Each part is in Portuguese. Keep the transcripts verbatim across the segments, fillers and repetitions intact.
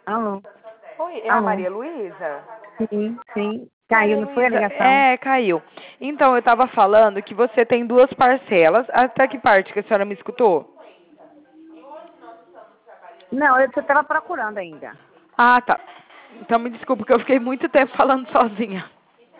Alô? Oi, é a Alô? Maria Luísa? Sim, sim. Maria Caiu, não foi a Luísa, ligação? é, caiu. Então, eu estava falando que você tem duas parcelas. Até que parte que a senhora me escutou? Não, eu estava procurando ainda. Ah, tá. Então, me desculpa, porque eu fiquei muito tempo falando sozinha.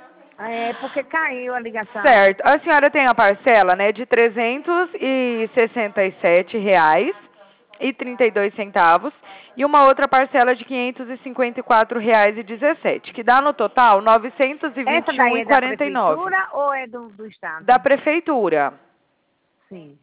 É, porque caiu a ligação. Certo. A senhora tem a parcela, né, de trezentos e sessenta e sete reais e trinta e dois centavos e uma outra parcela de quinhentos e cinquenta e quatro reais e dezessete, que dá no total novecentos e Essa vinte e um daí e é da quarenta e nove prefeitura ou é do, do estado? da prefeitura. Sim.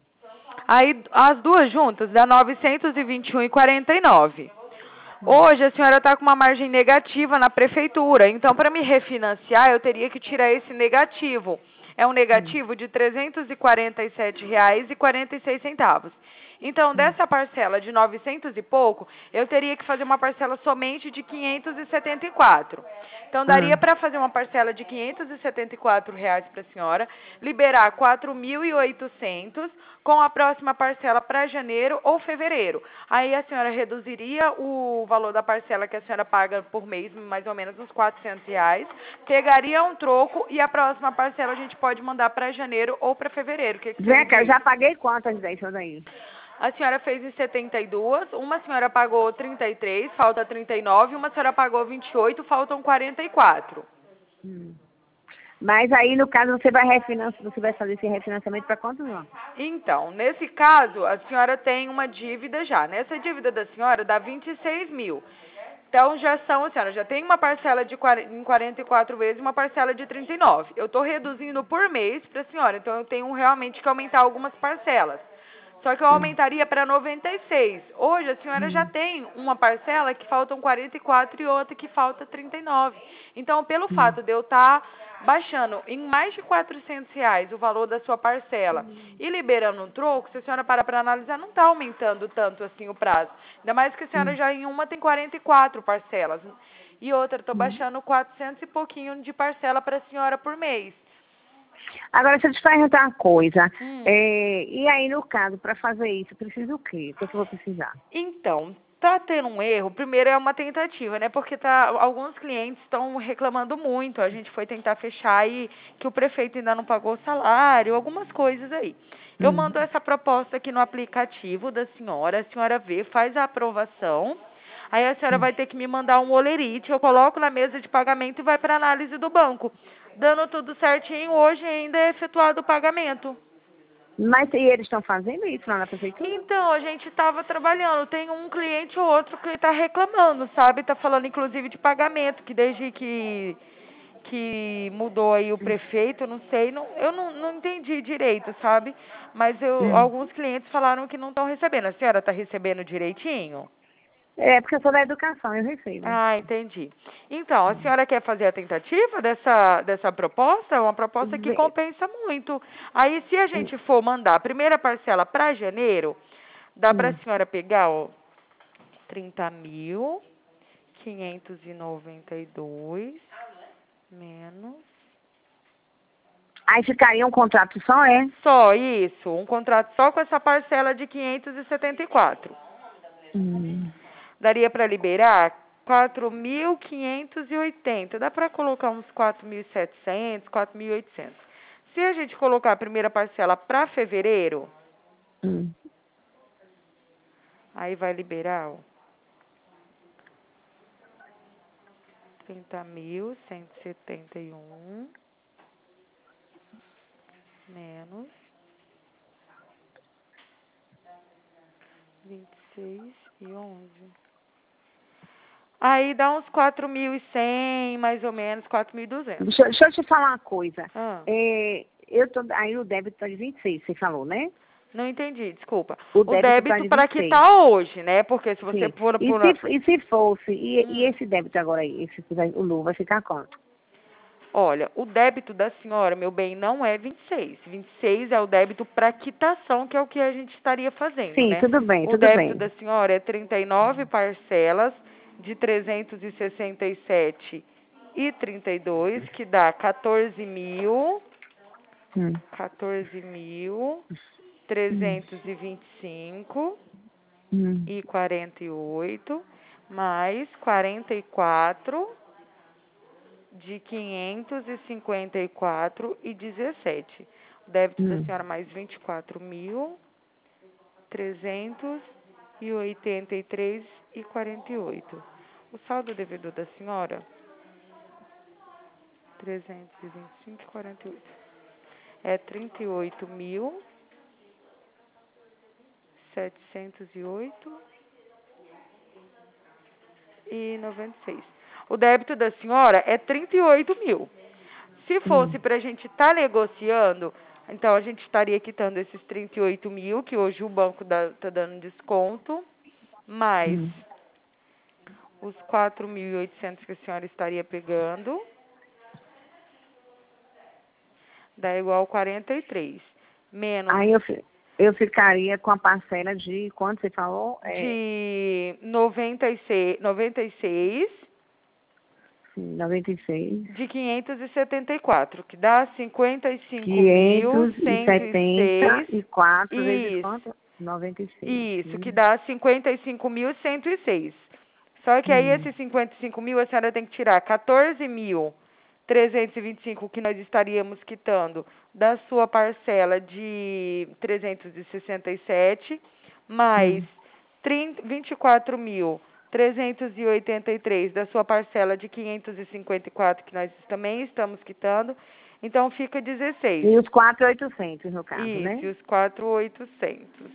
Aí as duas juntas dá novecentos e vinte e um e quarenta e nove. Hum. Hoje a senhora está com uma margem negativa na prefeitura, então para me refinanciar eu teria que tirar esse negativo. É um Hum. negativo de trezentos e quarenta e sete reais e quarenta e seis centavos. Então, Hum. dessa parcela de novecentos e pouco, eu teria que fazer uma parcela somente de quinhentos e setenta e quatro. Então, daria Ah. para fazer uma parcela de quinhentos e setenta e quatro reais para a senhora, liberar quatro mil e oitocentos com a próxima parcela para janeiro ou fevereiro. Aí a senhora reduziria o valor da parcela que a senhora paga por mês, mais ou menos uns quatrocentos reais, pegaria um troco e a próxima parcela a gente pode mandar para janeiro ou para fevereiro. O que, que você me Zeca, eu diz? já paguei quantas dessas aí? A senhora fez em setenta e dois, uma senhora pagou trinta e três, falta trinta e nove, uma senhora pagou vinte e oito, faltam quarenta e quatro. Hum. Mas aí, no caso, você vai refinanciar, você vai fazer esse refinanciamento para quantos anos? Então, nesse caso, a senhora tem uma dívida já. Nessa dívida da senhora dá vinte e seis mil. Então, já são, a senhora já tem uma parcela de em quarenta e quatro vezes e uma parcela de trinta e nove. Eu estou reduzindo por mês para a senhora, então eu tenho realmente que aumentar algumas parcelas. Só que eu Hum. aumentaria para noventa e seis. Hoje a senhora já Hum. tem uma parcela que faltam quarenta e quatro e outra que falta trinta e nove. Então, pelo Hum. fato de eu estar baixando em mais de quatrocentos reais o valor da sua parcela e liberando um troco, se a senhora parar para analisar, não está aumentando tanto assim o prazo. Ainda mais que a senhora Hum. já em uma tem quarenta e quatro parcelas. E outra, estou Hum. baixando quatrocentos e pouquinho de parcela para a senhora por mês. Agora, deixa eu te perguntar uma coisa. Hum. É, e aí, no caso, para fazer isso, precisa o quê? O que, é que eu vou precisar? Então, tá tendo um erro. Primeiro é uma tentativa, né? Porque tá, alguns clientes estão reclamando muito. A gente foi tentar fechar e que o prefeito ainda não pagou o salário, algumas coisas aí. Eu Hum. mando essa proposta aqui no aplicativo da senhora, a senhora vê, faz a aprovação. Aí a senhora Hum. vai ter que me mandar um olerite, eu coloco na mesa de pagamento e vai para análise do banco. Dando tudo certinho, hoje ainda é efetuado o pagamento. Mas e eles estão fazendo isso lá na prefeitura? Então, a gente estava trabalhando. Tem um cliente ou outro que está reclamando, sabe? Está falando, inclusive, de pagamento, que desde que, que mudou aí o prefeito, eu não sei, não, eu não, não entendi direito, sabe? Mas eu, Hum. alguns clientes falaram que não estão recebendo. A senhora está recebendo direitinho? É, porque eu sou da educação, eu recebo. Ah, entendi. Então, a senhora quer fazer a tentativa dessa, dessa proposta? É uma proposta que Vê- compensa muito. Aí, se a gente for mandar a primeira parcela para janeiro, dá para a Hum. senhora pegar, ó, trinta mil, quinhentos e noventa e dois, menos... Aí ficaria um contrato só, é? Só isso, um contrato só com essa parcela de quinhentos e setenta e quatro. Hum. Daria para liberar quatro mil quinhentos e oitenta. Dá para colocar uns quatro mil e setecentos, quatro mil e oitocentos. Se a gente colocar a primeira parcela para fevereiro, Hum. aí vai liberar, ó, trinta mil cento e setenta e um, menos vinte e seis e onze. Aí dá uns quatro mil e cem, mais ou menos, quatro mil e duzentos. Deixa, deixa eu te falar uma coisa. Ah, É, eu tô, aí o débito tá de vinte e seis, você falou, né? não entendi, desculpa. O O débito tá débito de para vinte e seis. quitar hoje, né? Porque se você Sim. for E por... se, e se fosse, e, e Hum. esse débito agora aí, esse, vai- o novo vai ficar quanto? Olha, o débito da senhora, meu bem, não é vinte e seis. vinte e seis é o débito para quitação, que é o que a gente estaria fazendo, Sim, né? tudo bem, O tudo débito bem. da senhora é trinta e nove parcelas de trezentos e sessenta e sete e trinta e dois, que dá quatorze mil, Hum. quatorze mil Hum. trezentos e vinte e cinco Hum. e quarenta e oito, mais quarenta e quatro de quinhentos e cinquenta e quatro e dezessete. O débito da Hum. senhora mais vinte e quatro mil, trezentos e oitenta e três e quarenta e oito. O saldo devedor da senhora, trezentos e vinte e cinco e quarenta e oito, é trinta e oito mil, setecentos e oito e noventa e seis. O débito da senhora é trinta e oito mil. Se fosse Hum. para a gente estar tá negociando, então a gente estaria quitando esses trinta e oito mil, que hoje o banco está dando desconto, mais Hum. os quatro mil e oitocentos que a senhora estaria pegando, dá igual quarenta e três. Menos Aí eu, fi- eu ficaria com a parcela de quanto você falou? É, de noventa e seis, noventa e seis sim, noventa e seis. de quinhentos e setenta e quatro, que dá cinquenta e cinco mil, quinhentos e cento e setenta seis. e quatro vezes Isso. quanto? noventa e seis. Isso, que Hum. dá cinquenta e cinco mil cento e seis. Só que aí Hum. esses cinquenta e cinco mil a senhora tem que tirar quatorze mil trezentos e vinte e cinco que nós estaríamos quitando da sua parcela de trezentos e sessenta e sete, mais Hum. trinta, vinte e quatro mil trezentos e oitenta e três da sua parcela de quinhentos e cinquenta e quatro que nós também estamos quitando. Então fica dezesseis. E os quatro mil e oitocentos no caso, Isso, né? e os quatro mil e oitocentos.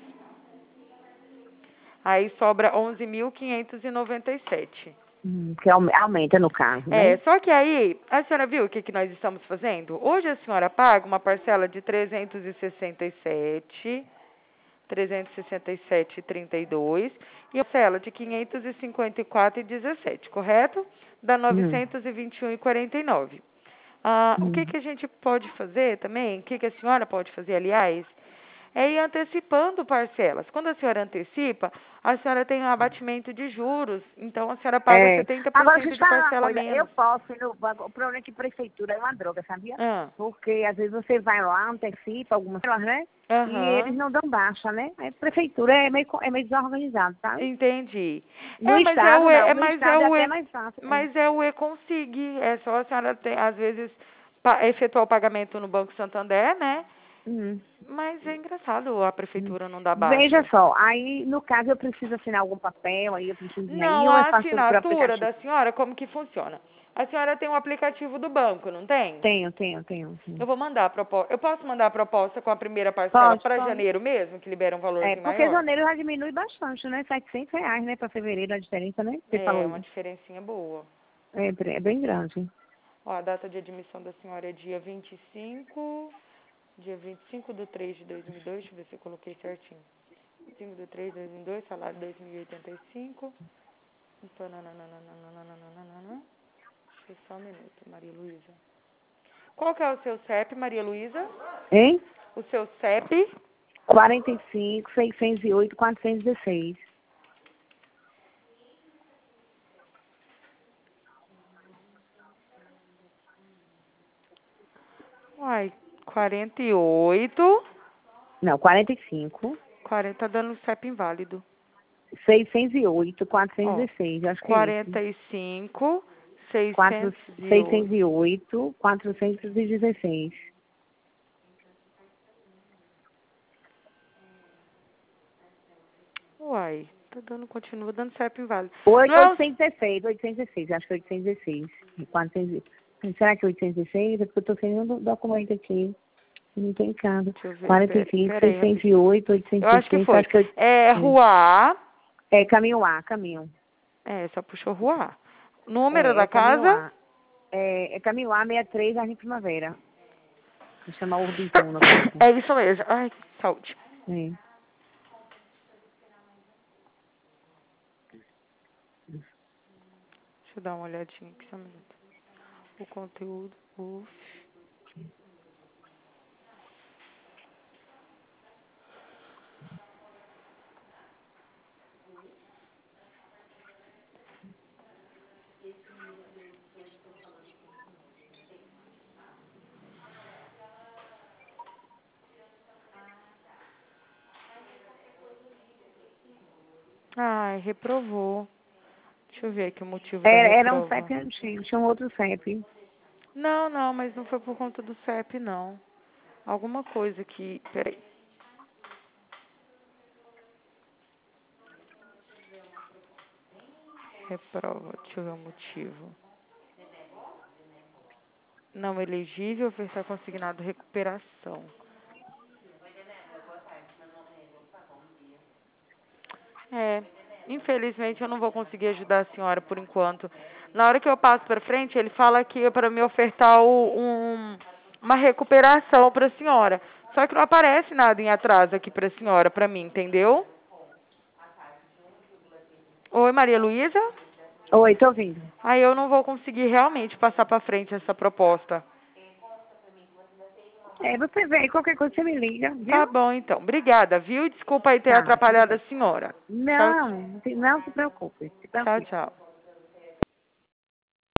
Aí sobra onze mil quinhentos e noventa e sete. Hum, que aume- aumenta no caso, É, né? só que aí, a senhora viu o que, que nós estamos fazendo? Hoje a senhora paga uma parcela de trezentos e sessenta e sete, trezentos e sessenta e sete e trinta e dois, e a parcela de quinhentos e cinquenta e quatro e dezessete, correto? Dá Hum. novecentos e vinte e um e quarenta e nove. Ah, o que, Hum. que a gente pode fazer também, o que, que a senhora pode fazer, aliás, é ir antecipando parcelas. Quando a senhora antecipa, a senhora tem um abatimento de juros, então a senhora paga É. setenta por Agora, deixa eu cento te de falar uma parcela coisa. Eu menos. posso ir no banco. O problema é que prefeitura é uma droga, sabia? Ah, Porque às vezes você vai lá, antecipa algumas coisas, né? E eles aham, não dão baixa, né? A prefeitura é meio, co- é meio desorganizado, sabe? entendi. No É, mas é estado, o E, não. é, No mas é estado é o até E, mais fácil. É. mas é o E-Consig. É só a senhora, tem, às vezes, pa- efetuar o pagamento no Banco Santander, né? Hum. Mas é engraçado a Hum. prefeitura não dar Veja baixa. só, aí no caso eu preciso assinar algum papel, aí eu preciso ir aí, Não, ou eu a faço tudo por assinatura aplicativo? da senhora, como que funciona? A senhora tem um aplicativo do banco, não tem? Tenho, tenho, tenho. Eu Sim. vou mandar a proposta. Eu posso mandar a proposta com a primeira parcela Pode, para pode. janeiro mesmo, que libera um É, valorzinho porque maior? janeiro já diminui bastante, né? setecentos reais, né? Para fevereiro a diferença, né? Você É, falou uma isso. diferencinha boa. É, bre- é bem grande. Ó, a data de admissão da senhora é dia vinte e cinco, dia vinte e cinco de três de dois mil e dois, deixa eu ver se eu coloquei certinho. cinco de três de dois mil e dois, salário dois mil e oitenta e cinco. Panananananananananana. Deixa eu só um minuto, Maria Luísa. Qual que é o seu C E P, Maria Luísa? Hein? O seu C E P? quarenta e cinco, seiscentos e oito, quatrocentos e dezesseis. Uai, quarenta e oito. Não, quarenta e cinco, quarenta, tá dando C E P inválido. seiscentos e oito, quatrocentos e Ó, dezesseis. Acho que é esse. quarenta e cinco, Quatro- seiscentos e oito. seiscentos e oito, quatrocentos e dezesseis. Uai, tá dando, continua dando C E P inválido. Não Oito- é o... oitocentos e dezesseis, oitocentos e dezesseis, acho que é oitocentos e dezesseis. quatrocentos. Será que é oitocentos e dezesseis? É porque eu estou sem um documento aqui. Não tem em casa. Deixa eu ver, quarenta e pera, cinco, pera aí, seiscentos e rapidinho. oito, Eu oitocentos e acho que sessenta, foi. acho que é, É Rua A. é caminho A, caminho. É, só puxou Rua A. Número É, da é caminho casa? A. É, é caminho A sessenta e três, Jardim Primavera. Vou chamar o Urbitão, no caso. É isso mesmo. Ai, saúde. É. Deixa eu dar uma olhadinha aqui só um minuto. O conteúdo, uf. Ai, reprovou. Deixa eu ver aqui o motivo da Era, era um reprova. C E P antigo, tinha um outro C E P. Não, não, mas não foi por conta do C E P, não. Alguma coisa que... Peraí. Reprova, deixa eu ver o motivo. Não elegível, ofertar consignado recuperação. É, infelizmente eu não vou conseguir ajudar a senhora por enquanto. Na hora que eu passo para frente, ele fala que é para me ofertar o- um, uma recuperação para a senhora. Só que não aparece nada em atraso aqui para a senhora, para mim, entendeu? Oi, Maria Luísa? Oi, tô ouvindo. Aí eu não vou conseguir realmente passar para frente essa proposta. É, você vê, qualquer coisa você me liga, Tá viu? bom, então. Obrigada, viu? Desculpa aí ter Tá, tudo atrapalhado a bem. senhora. Tchau, Não, não se preocupe, se tchau, preocupe. tchau.